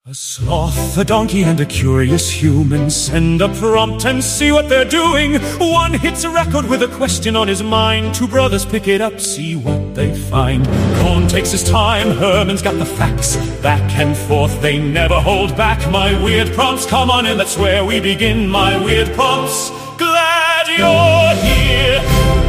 A sloth, a donkey, and a curious human send a prompt and see what they're doing. One hits a record with a question on his mind. Two brothers pick it up, see what they find. Cohn takes his time, Herman's got the facts. Back and forth, they never hold back. My weird prompts, come on in, that's where we begin. My weird prompts, glad you're here.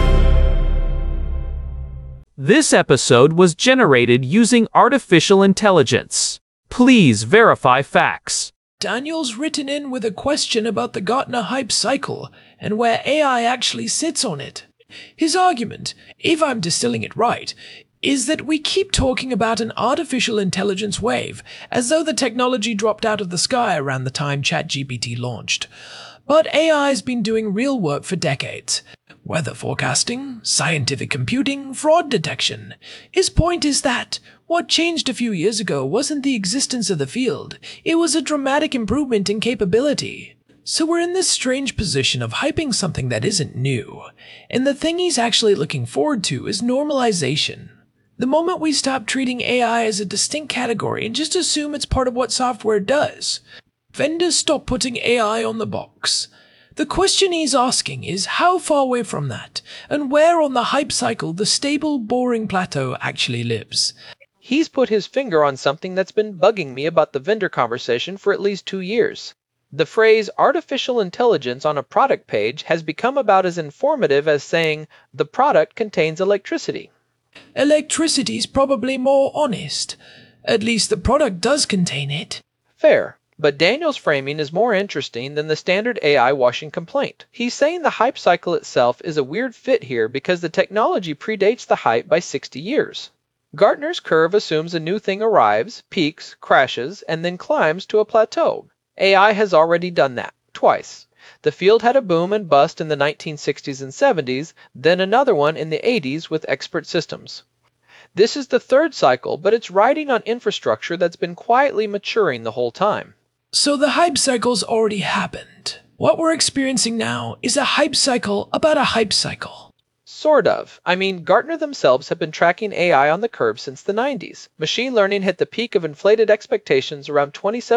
This episode was generated using artificial intelligence. Please verify facts. Daniel's written in with a question about the Gartner hype cycle and where AI actually sits on it. His argument, if I'm distilling it right, is that we keep talking about an artificial intelligence wave as though the technology dropped out of the sky around the time ChatGPT launched. But AI's been doing real work for decades. Weather forecasting, scientific computing, fraud detection. His point is that what changed a few years ago wasn't the existence of the field, it was a dramatic improvement in capability. So we're in this strange position of hyping something that isn't new, and the thing he's actually looking forward to is normalization. The moment we stop treating AI as a distinct category and just assume it's part of what software does, vendors stop putting AI on the box. The question he's asking is how far away from that, and where on the hype cycle the stable, boring plateau actually lives. He's put his finger on something that's been bugging me about the vendor conversation for at least 2 years. The phrase artificial intelligence on a product page has become about as informative as saying the product contains electricity. Electricity's probably more honest. At least the product does contain it. Fair. But Daniel's framing is more interesting than the standard AI washing complaint. He's saying the hype cycle itself is a weird fit here because the technology predates the hype by 60 years. Gartner's curve assumes a new thing arrives, peaks, crashes, and then climbs to a plateau. AI has already done that, twice. The field had a boom and bust in the 1960s and 70s, then another one in the 80s with expert systems. This is the third cycle, but it's riding on infrastructure that's been quietly maturing the whole time. So the hype cycle's already happened. What we're experiencing now is a hype cycle about a hype cycle. Sort of. I mean, Gartner themselves have been tracking AI on the curve since the 90s. Machine learning hit the peak of inflated expectations around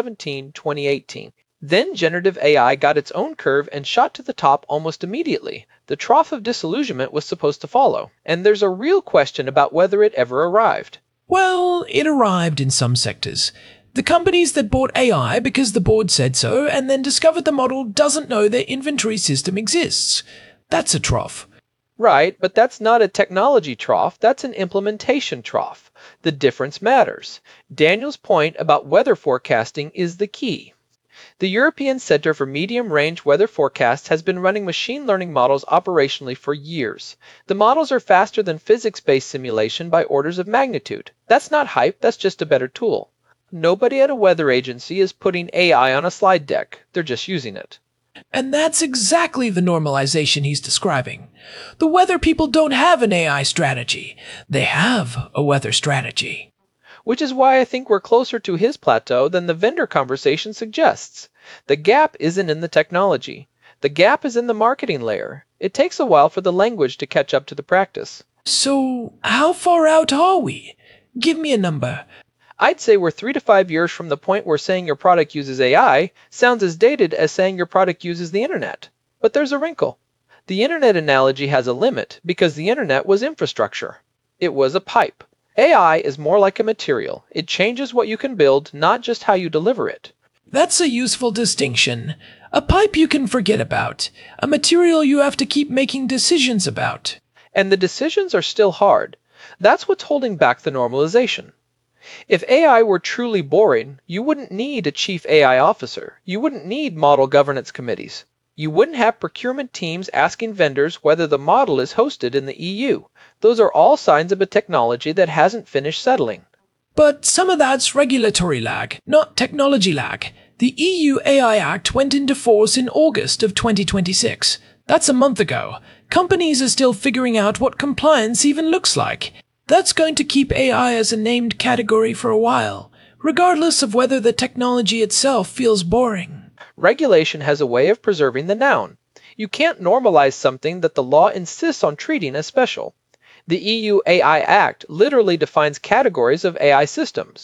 2017-2018. Then generative AI got its own curve and shot to the top almost immediately. The trough of disillusionment was supposed to follow, and there's a real question about whether it ever arrived. Well, it arrived in some sectors. The companies that bought AI because the board said so and then discovered the model doesn't know their inventory system exists. That's a trough. Right, but that's not a technology trough, that's an implementation trough. The difference matters. Daniel's point about weather forecasting is the key. The European Center for Medium-Range Weather Forecasts has been running machine learning models operationally for years. The models are faster than physics-based simulation by orders of magnitude. That's not hype, that's just a better tool. Nobody at a weather agency is putting AI on a slide deck. They're just using it. And that's exactly the normalization he's describing. The weather people don't have an AI strategy. They have a weather strategy. Which is why I think we're closer to his plateau than the vendor conversation suggests. The gap isn't in the technology. The gap is in the marketing layer. It takes a while for the language to catch up to the practice. So, how far out are we? Give me a number. I'd say we're 3 to 5 years from the point where saying your product uses AI sounds as dated as saying your product uses the internet. But there's a wrinkle. The internet analogy has a limit because the internet was infrastructure. It was a pipe. AI is more like a material. It changes what you can build, not just how you deliver it. That's a useful distinction. A pipe you can forget about. A material you have to keep making decisions about. And the decisions are still hard. That's what's holding back the normalization. If AI were truly boring, you wouldn't need a chief AI officer. You wouldn't need model governance committees. You wouldn't have procurement teams asking vendors whether the model is hosted in the EU. Those are all signs of a technology that hasn't finished settling. But some of that's regulatory lag, not technology lag. The EU AI Act went into force in August of 2026. That's a month ago. Companies are still figuring out what compliance even looks like. That's going to keep AI as a named category for a while, regardless of whether the technology itself feels boring. Regulation has a way of preserving the noun. You can't normalize something that the law insists on treating as special. The EU AI Act literally defines categories of AI systems.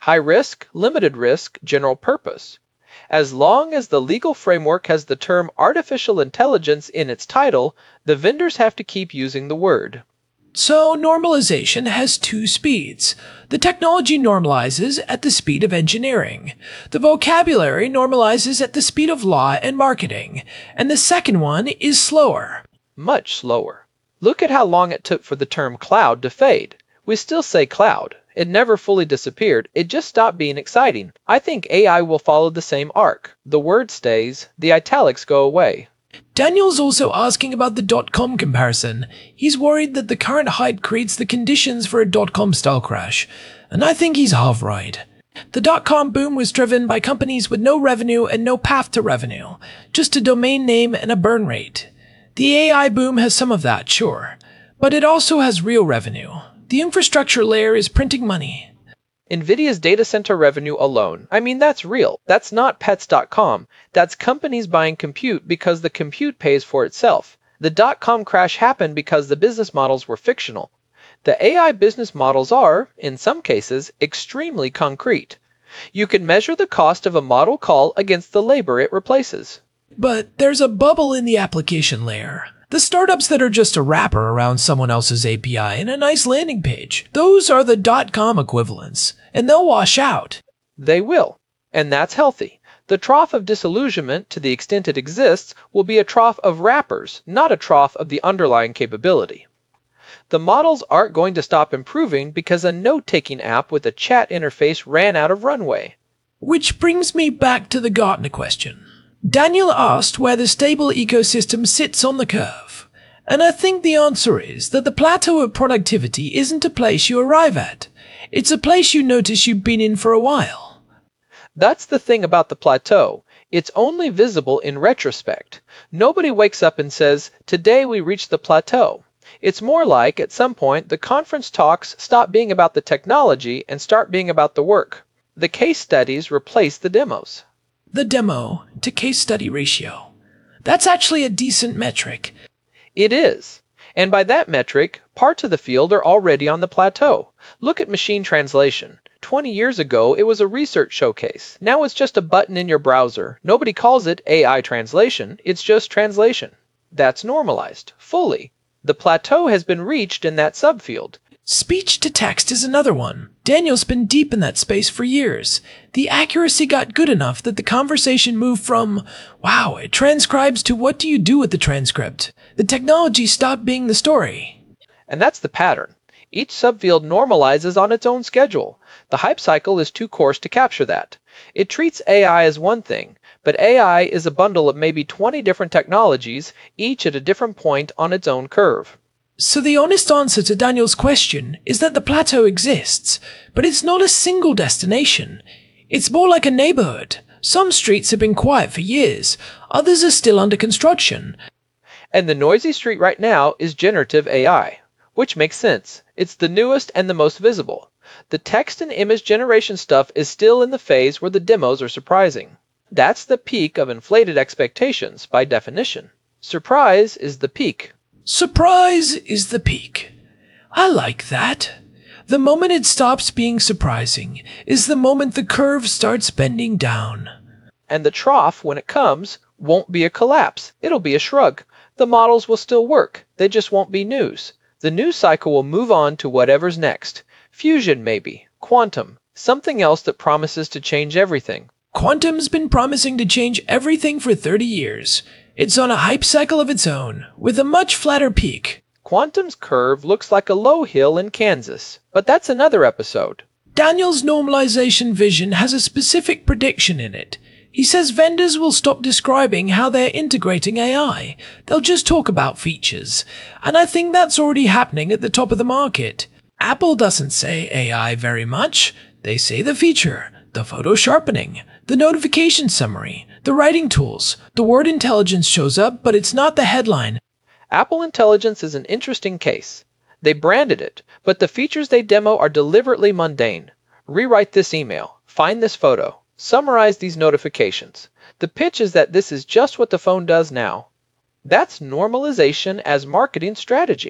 High risk, limited risk, general purpose. As long as the legal framework has the term artificial intelligence in its title, the vendors have to keep using the word. So normalization has two speeds. The technology normalizes at the speed of engineering. The vocabulary normalizes at the speed of law and marketing. And the second one is slower. Much slower. Look at how long it took for the term cloud to fade. We still say cloud. It never fully disappeared, it just stopped being exciting. I think AI will follow the same arc. The word stays, the italics go away. Daniel's also asking about the dot-com comparison. He's worried that the current hype creates the conditions for a dot-com style crash. And I think he's half right. The dot-com boom was driven by companies with no revenue and no path to revenue, just a domain name and a burn rate. The AI boom has some of that, sure, but it also has real revenue. The infrastructure layer is printing money. NVIDIA's data center revenue alone, that's real. That's not pets.com. That's companies buying compute because the compute pays for itself. The dot-com crash happened because the business models were fictional. The AI business models are, in some cases, extremely concrete. You can measure the cost of a model call against the labor it replaces. But there's a bubble in the application layer. The startups that are just a wrapper around someone else's API and a nice landing page. Those are the dot-com equivalents, and they'll wash out. They will, and that's healthy. The trough of disillusionment, to the extent it exists, will be a trough of wrappers, not a trough of the underlying capability. The models aren't going to stop improving because a note-taking app with a chat interface ran out of runway. Which brings me back to the Gartner question. Daniel asked where the stable ecosystem sits on the curve. And I think the answer is that the plateau of productivity isn't a place you arrive at. It's a place you notice you've been in for a while. That's the thing about the plateau. It's only visible in retrospect. Nobody wakes up and says, "Today we reached the plateau." It's more like, at some point, the conference talks stop being about the technology and start being about the work. The case studies replace the demos. The demo to case study ratio. That's actually a decent metric. It is. And by that metric, parts of the field are already on the plateau. Look at machine translation. 20 years ago, it was a research showcase. Now it's just a button in your browser. Nobody calls it AI translation. It's just translation. That's normalized, fully. The plateau has been reached in that subfield. Speech to text is another one. Daniel's been deep in that space for years. The accuracy got good enough that the conversation moved from, wow, it transcribes, to what do you do with the transcript? The technology stopped being the story. And that's the pattern. Each subfield normalizes on its own schedule. The hype cycle is too coarse to capture that. It treats AI as one thing, but AI is a bundle of maybe 20 different technologies, each at a different point on its own curve. So the honest answer to Daniel's question is that the plateau exists, but it's not a single destination. It's more like a neighborhood. Some streets have been quiet for years, others are still under construction. And the noisy street right now is generative AI, which makes sense. It's the newest and the most visible. The text and image generation stuff is still in the phase where the demos are surprising. That's the peak of inflated expectations by definition. Surprise is the peak. Surprise is the peak. I like that. The moment it stops being surprising is the moment the curve starts bending down. And the trough, when it comes, won't be a collapse. It'll be a shrug. The models will still work. They just won't be news. The news cycle will move on to whatever's next. Fusion, maybe. Quantum. Something else that promises to change everything. Quantum's been promising to change everything for 30 years. It's on a hype cycle of its own, with a much flatter peak. Quantum's curve looks like a low hill in Kansas, but that's another episode. Daniel's normalization vision has a specific prediction in it. He says vendors will stop describing how they're integrating AI. They'll just talk about features. And I think that's already happening at the top of the market. Apple doesn't say AI very much. They say the feature, the photo sharpening, the notification summary, the writing tools. The word intelligence shows up, but it's not the headline. Apple Intelligence is an interesting case. They branded it, but the features they demo are deliberately mundane. Rewrite this email, find this photo, summarize these notifications. The pitch is that this is just what the phone does now. That's normalization as marketing strategy.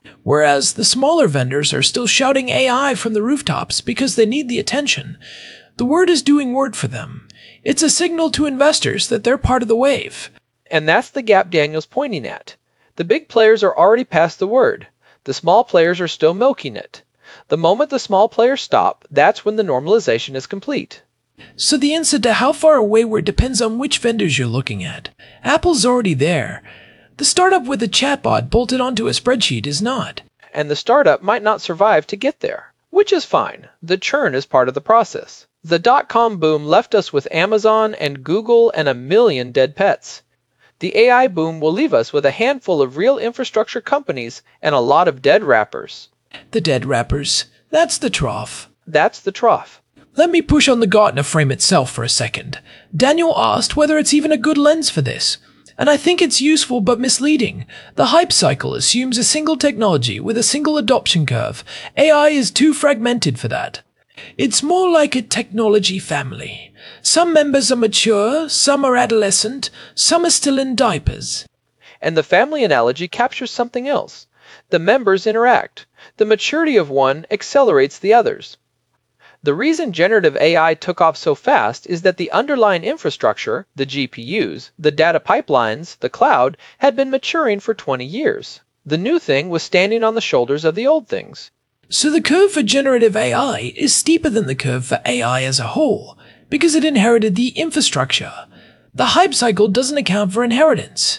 Whereas the smaller vendors are still shouting AI from the rooftops because they need the attention. The word is doing word for them. It's a signal to investors that they're part of the wave. And that's the gap Daniel's pointing at. The big players are already past the word. The small players are still milking it. The moment the small players stop, that's when the normalization is complete. So the answer to how far away we're depends on which vendors you're looking at. Apple's already there. The startup with a chatbot bolted onto a spreadsheet is not. And the startup might not survive to get there, which is fine. The churn is part of the process. The dot-com boom left us with Amazon and Google and a million dead pets. The AI boom will leave us with a handful of real infrastructure companies and a lot of dead wrappers. The dead wrappers. That's the trough. That's the trough. Let me push on the Gartner frame itself for a second. Daniel asked whether it's even a good lens for this. And I think it's useful but misleading. The hype cycle assumes a single technology with a single adoption curve. AI is too fragmented for that. It's more like a technology family. Some members are mature, some are adolescent, some are still in diapers. And the family analogy captures something else. The members interact. The maturity of one accelerates the others. The reason generative AI took off so fast is that the underlying infrastructure, the GPUs, the data pipelines, the cloud, had been maturing for 20 years. The new thing was standing on the shoulders of the old things. So the curve for generative AI is steeper than the curve for AI as a whole, because it inherited the infrastructure. The hype cycle doesn't account for inheritance.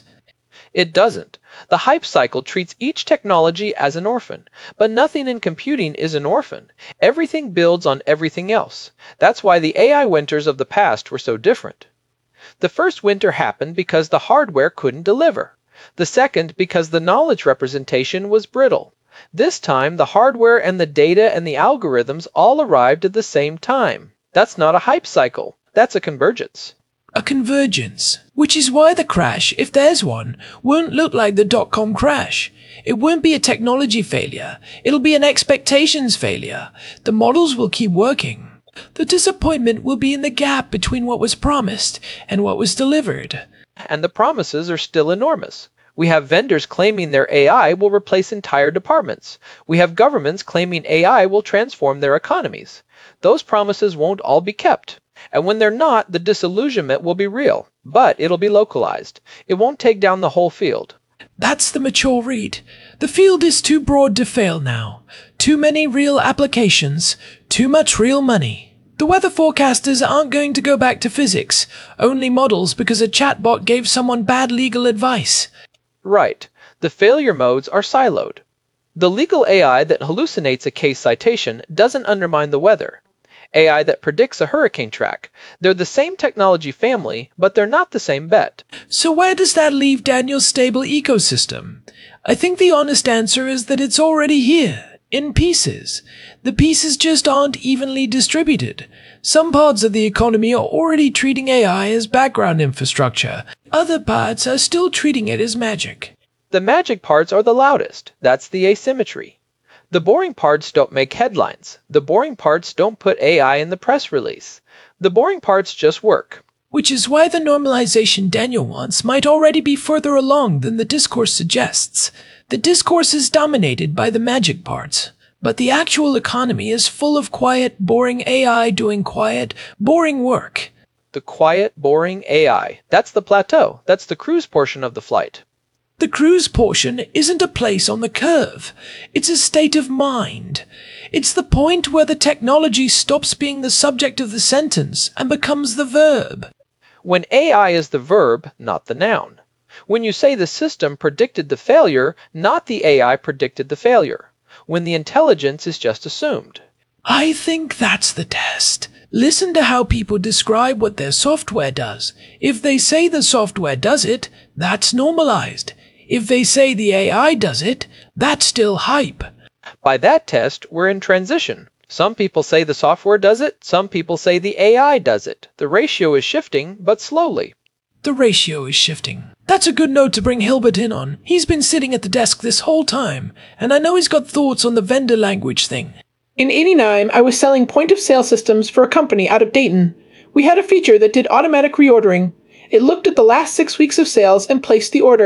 It doesn't. The hype cycle treats each technology as an orphan, but nothing in computing is an orphan. Everything builds on everything else. That's why the AI winters of the past were so different. The first winter happened because the hardware couldn't deliver. The second because the knowledge representation was brittle. This time, the hardware and the data and the algorithms all arrived at the same time. That's not a hype cycle. That's a convergence. A convergence, which is why the crash, if there's one, won't look like the dot-com crash. It won't be a technology failure. It'll be an expectations failure. The models will keep working. The disappointment will be in the gap between what was promised and what was delivered. And the promises are still enormous. We have vendors claiming their AI will replace entire departments. We have governments claiming AI will transform their economies. Those promises won't all be kept. And when they're not, the disillusionment will be real, but it'll be localized. It won't take down the whole field. That's the mature read. The field is too broad to fail now. Too many real applications, too much real money. The weather forecasters aren't going to go back to physics, only models because a chatbot gave someone bad legal advice. Right. The failure modes are siloed. The legal AI that hallucinates a case citation doesn't undermine the weather. AI that predicts a hurricane track. They're the same technology family, but they're not the same bet. So where does that leave Daniel's stable ecosystem? I think the honest answer is that it's already here, in pieces. The pieces just aren't evenly distributed. Some parts of the economy are already treating AI as background infrastructure. Other parts are still treating it as magic. The magic parts are the loudest. That's the asymmetry. The boring parts don't make headlines. The boring parts don't put AI in the press release. The boring parts just work. Which is why the normalization Daniel wants might already be further along than the discourse suggests. The discourse is dominated by the magic parts, but the actual economy is full of quiet, boring AI doing quiet, boring work. The quiet, boring AI. That's the plateau. That's the cruise portion of the flight. The cruise portion isn't a place on the curve. It's a state of mind. It's the point where the technology stops being the subject of the sentence and becomes the verb. When AI is the verb, not the noun. When you say the system predicted the failure, not the AI predicted the failure. When the intelligence is just assumed. I think that's the test. Listen to how people describe what their software does. If they say the software does it, that's normalized. If they say the AI does it, that's still hype. By that test, we're in transition. Some people say the software does it, some people say the AI does it. The ratio is shifting, but slowly. The ratio is shifting. That's a good note to bring Hilbert in on. He's been sitting at the desk this whole time, and I know he's got thoughts on the vendor language thing. In '89, I was selling point-of-sale systems for a company out of Dayton. We had a feature that did automatic reordering. It looked at the last 6 weeks of sales and placed the order.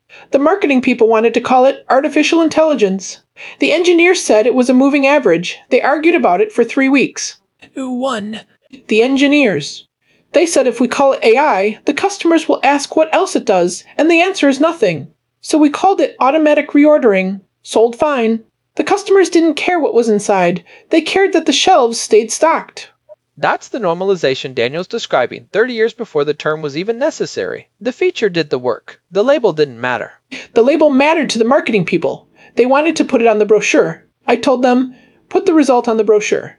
The marketing people wanted to call it artificial intelligence. The engineers said it was a moving average. They argued about it for 3 weeks. Who won? The engineers. They said if we call it AI, the customers will ask what else it does, and the answer is nothing. So we called it automatic reordering. Sold fine. The customers didn't care what was inside. They cared that the shelves stayed stocked. That's the normalization Daniel's describing 30 years before the term was even necessary. The feature did the work. The label didn't matter. The label mattered to the marketing people. They wanted to put it on the brochure. I told them, put the result on the brochure.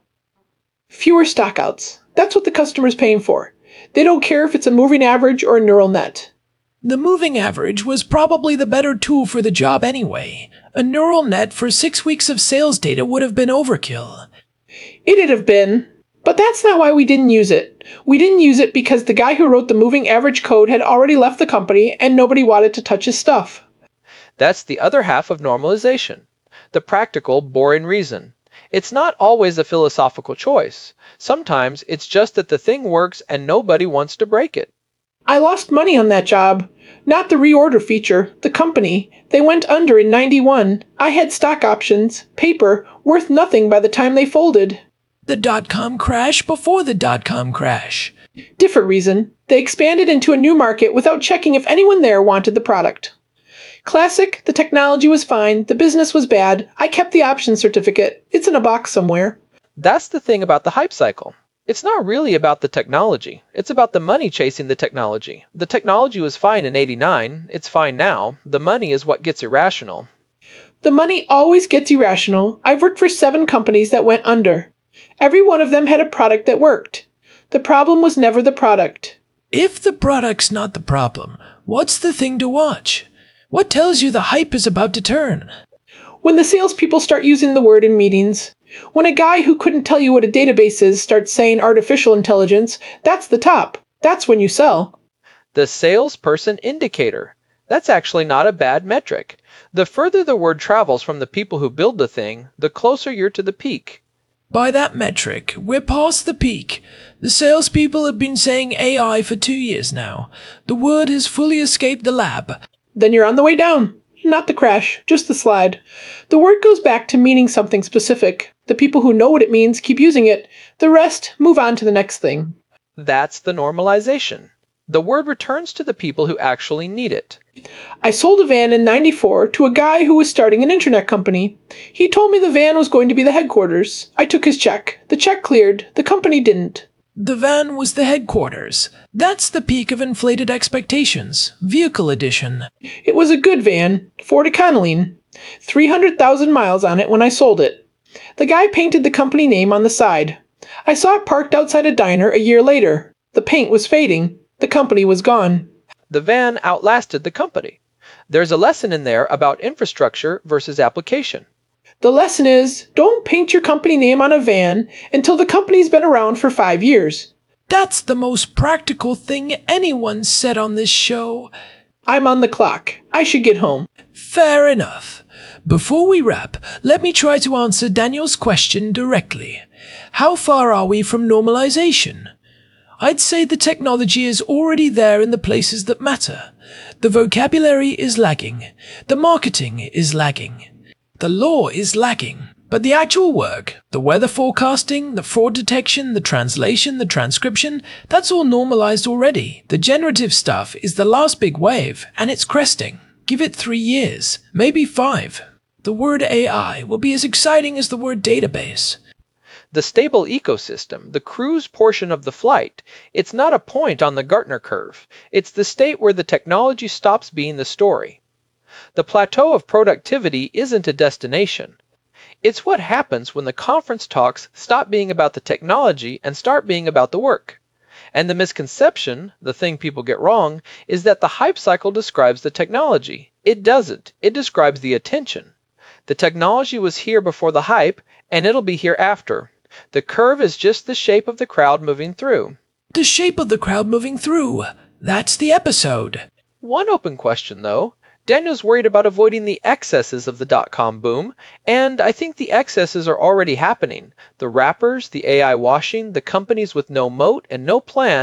Fewer stockouts. That's what the customer's paying for. They don't care if it's a moving average or a neural net. The moving average was probably the better tool for the job anyway. A neural net for 6 weeks of sales data would have been overkill. It'd have been, but that's not why we didn't use it. We didn't use it because the guy who wrote the moving average code had already left the company and nobody wanted to touch his stuff. That's the other half of normalization. The practical, boring reason. It's not always a philosophical choice. Sometimes it's just that the thing works and nobody wants to break it. I lost money on that job. Not the reorder feature, the company. They went under in 91. I had stock options, paper, worth nothing by the time they folded. The dot-com crash before the dot-com crash. Different reason. They expanded into a new market without checking if anyone there wanted the product. Classic, the technology was fine, the business was bad. I kept the option certificate. It's in a box somewhere. That's the thing about the hype cycle. It's not really about the technology. It's about the money chasing the technology. The technology was fine in '89. It's fine now. The money is what gets irrational. The money always gets irrational. I've worked for 7 companies that went under. Every one of them had a product that worked. The problem was never the product. If the product's not the problem, what's the thing to watch? What tells you the hype is about to turn? When the salespeople start using the word in meetings, when a guy who couldn't tell you what a database is starts saying artificial intelligence, that's the top. That's when you sell. The salesperson indicator. That's actually not a bad metric. The further the word travels from the people who build the thing, the closer you're to the peak. By that metric, we're past the peak. The salespeople have been saying AI for 2 years now. The word has fully escaped the lab. Then you're on the way down. Not the crash, just the slide. The word goes back to meaning something specific. The people who know what it means keep using it. The rest move on to the next thing. That's the normalization. The word returns to the people who actually need it. I sold a van in '94 to a guy who was starting an internet company. He told me the van was going to be the headquarters. I took his check. The check cleared. The company didn't. The van was the headquarters. That's the peak of inflated expectations. Vehicle edition. It was a good van, Ford Econoline. 300,000 miles on it when I sold it. The guy painted the company name on the side. I saw it parked outside a diner a year later. The paint was fading. The company was gone. The van outlasted the company. There's a lesson in there about infrastructure versus application. The lesson is, don't paint your company name on a van until the company's been around for 5 years. That's the most practical thing anyone said on this show. I'm on the clock. I should get home. Fair enough. Before we wrap, let me try to answer Daniel's question directly. How far are we from normalization? I'd say the technology is already there in the places that matter. The vocabulary is lagging. The marketing is lagging. The law is lagging. But the actual work, the weather forecasting, the fraud detection, the translation, the transcription, that's all normalized already. The generative stuff is the last big wave, and it's cresting. Give it 3 years, maybe 5. The word AI will be as exciting as the word database. The stable ecosystem, the cruise portion of the flight, it's not a point on the Gartner curve. It's the state where the technology stops being the story. The plateau of productivity isn't a destination. It's what happens when the conference talks stop being about the technology and start being about the work. And the misconception, the thing people get wrong, is that the hype cycle describes the technology. It doesn't. It describes the attention. The technology was here before the hype, and it'll be here after. The curve is just the shape of the crowd moving through. The shape of the crowd moving through. That's the episode. One open question, though. Daniel's worried about avoiding the excesses of the dot-com boom, and I think the excesses are already happening. The wrappers, the AI washing, the companies with no moat and no plan,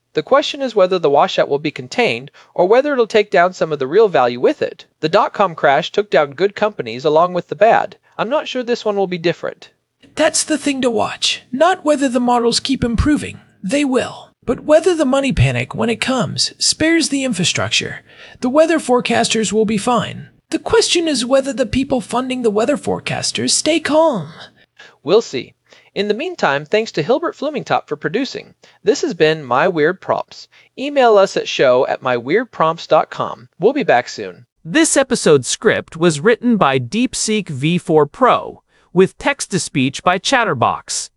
The question is whether the washout will be contained or whether it'll take down some of the real value with it. The dot-com crash took down good companies along with the bad. I'm not sure this one will be different. That's the thing to watch. Not whether the models keep improving. They will. But whether the money panic, when it comes, spares the infrastructure. The weather forecasters will be fine. The question is whether the people funding the weather forecasters stay calm. We'll see. In the meantime, thanks to Hilbert Flumingtop for producing. This has been My Weird Prompts. Email us at show@myweirdprompts.com. We'll be back soon. This episode's script was written by DeepSeek V4 Pro, with text-to-speech by Chatterbox.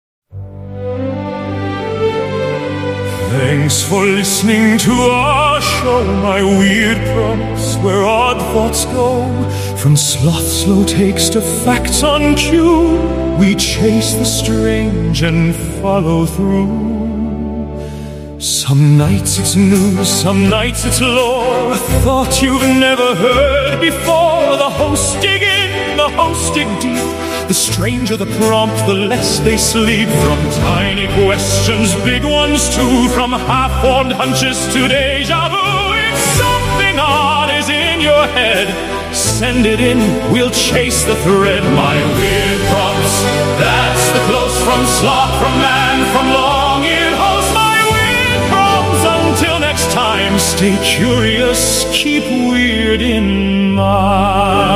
Thanks for listening to our show, My Weird Prompts, where odd thoughts go. From sloth slow takes to facts on cue, we chase the strange and follow through. Some nights it's news, some nights it's lore, a thought you've never heard before. The hosts dig in, the hosts dig deep. The stranger the prompt, the less they sleep. From tiny questions, big ones too. From half-formed hunches to deja vu. If something odd is in your head, send it in, we'll chase the thread. My Weird Prompts, that's the close from sloth, from man, from long-eared host. My Weird Prompts, until next time, stay curious, keep weird in mind.